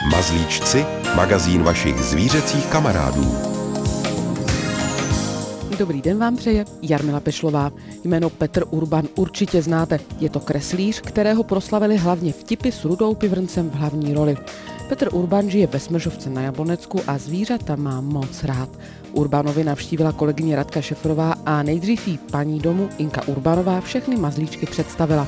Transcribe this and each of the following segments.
Mazlíčci, magazín vašich zvířecích kamarádů. Dobrý den vám přeje Jarmila Pešlová. Jméno Petr Urban určitě znáte. Je to kreslíř, kterého proslavili hlavně vtipy s Rudou Pivrncem v hlavní roli. Petr Urban žije ve Smržovce na Jablonecku a zvířata má moc rád. Urbanovi navštívila kolegyně Radka Šefrová a nejdřív jí paní domu Inka Urbanová všechny mazlíčky představila.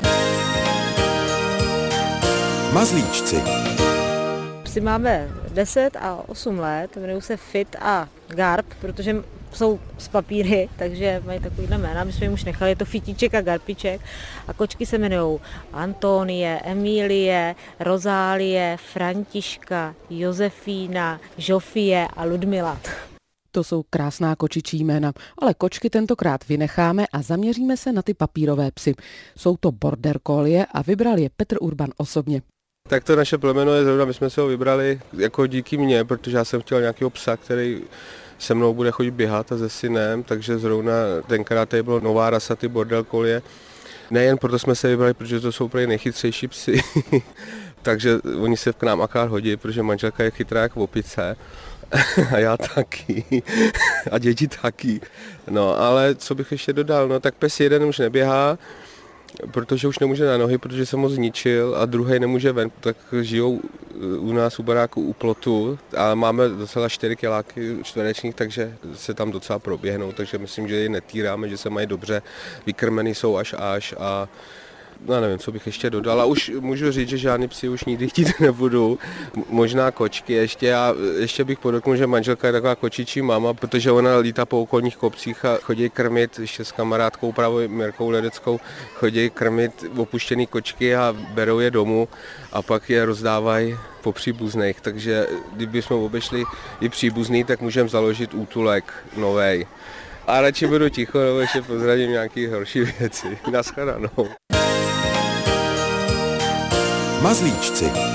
Mazlíčci. Psi máme 10 a 8 let, jmenují se Fit a Garp, protože jsou z papíry, takže mají takovýhle jména. My jsme jim už nechali, je to Fitíček a Garpiček. A kočky se jmenují Antonie, Emílie, Rozálie, Františka, Josefína, Žofie a Ludmila. To jsou krásná kočičí jména, ale kočky tentokrát vynecháme a zaměříme se na ty papírové psy. Jsou to border collie a vybral je Petr Urban osobně. Tak to naše plemeno je zrovna, my jsme se ho vybrali jako díky mně, protože já jsem chtěl nějakého psa, který se mnou bude chodit běhat a se synem, takže zrovna tenkrát tady byla nová rasa, ty border collie. Nejen proto jsme se vybrali, protože to jsou prý nejchytřejší psy, takže oni se k nám akorát hodí, protože manželka je chytrá jak opice. A já taky. A děti taky. No, ale co bych ještě dodal, no tak pes jeden už neběhá, protože už nemůže na nohy, protože jsem ho zničil, a druhý nemůže ven, tak žijou u nás u baráku u plotu a máme docela 4 kiláky čtverečních, takže se tam docela proběhnou, takže myslím, že je netýráme, že se mají dobře, vykrmený jsou až a no nevím, co bych ještě dodal. A už můžu říct, že žádný psi už nikdy chtít nebudu. Možná kočky ještě. A ještě bych podotknul, že manželka je taková kočičí máma, protože ona lítá po okolních kopcích a chodí krmit, ještě s kamarádkou právě Mirkou Ledeckou, chodí krmit opuštěný kočky a berou je domů a pak je rozdávají po příbuzných. Takže kdybychom obešli i příbuzný, tak můžeme založit útulek novej. A radši budu ticho, nebo ještě pozdravím nějaký horší věci. Naschledanou. Mazlíčci.